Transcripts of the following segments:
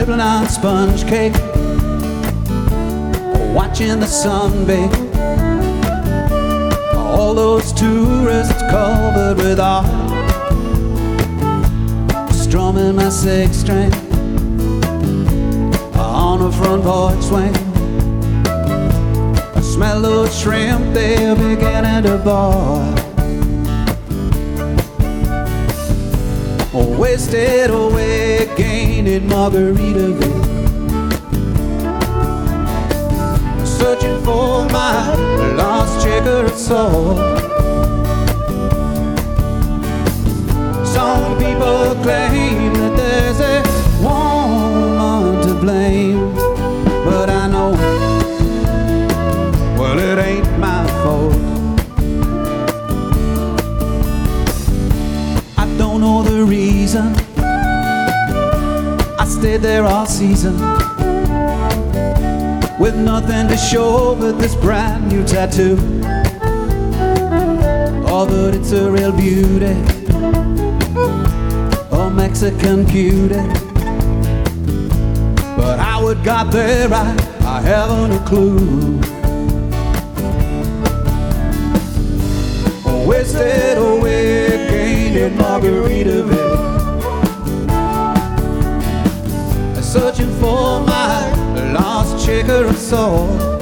nibbling on sponge cake, watching the sun bake. All those tourists covered with art, strumming my six string on a front porch swing. I smell those shrimp, they're beginning to boil. Wasted away again in Margaritaville, searching for my lost checkered soul. Some people claim that there's a woman to blame, but I know, well, it ain't my fault. I don't know the reason I stayed there all season, with nothing to show but this brand new tattoo. Oh, but it's a real beauty, a Mexican cutie. But how it got there, I haven't a clue. Wasted away again in Margaritaville, searching for my lost checkered soul.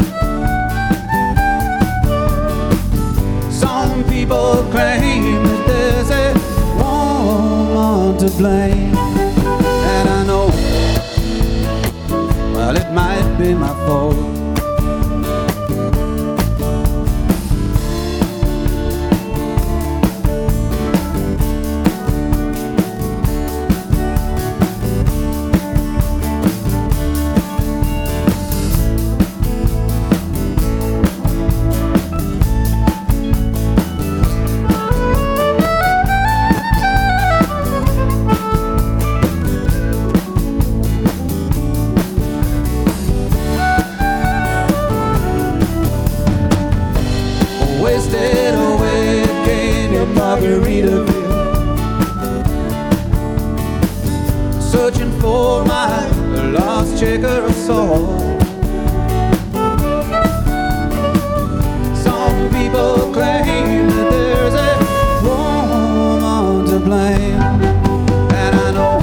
Some people claim that there's a woman to blame, and I know, well, it might be my fault. Wasted away again in Margaritaville, searching for my lost checkered soul. Some people claim that there's a woman to blame, and I know,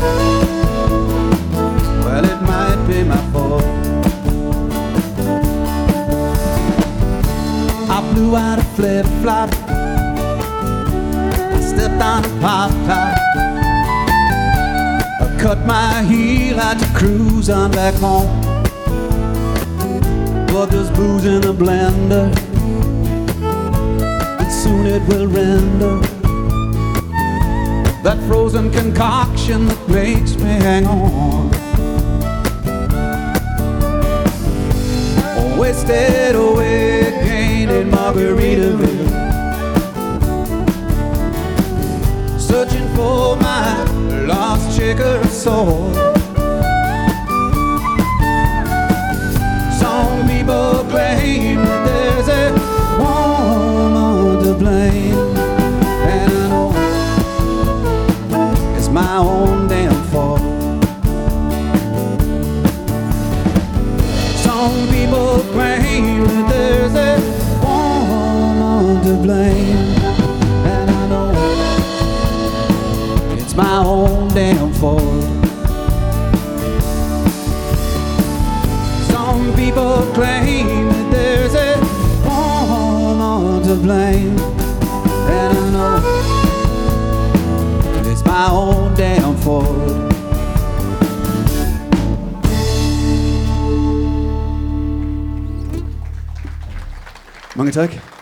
well, it might be my fault. I blew out a flip-flop, I stepped on a pop-top, I cut my heel out to cruise on back home. But there's booze in the blender, and soon it will render that frozen concoction that makes me hang on. Wasted away again in Margaritaville, searching for my lost checkered soul. Some people claim that there's a woman to blame, and I know it's my own damn fault. Some people claim that there's a woman to blame, and I know it's my own damn fault. Some people claim that there's a woman to blame, and I know it's my own damn fault. Mange tak.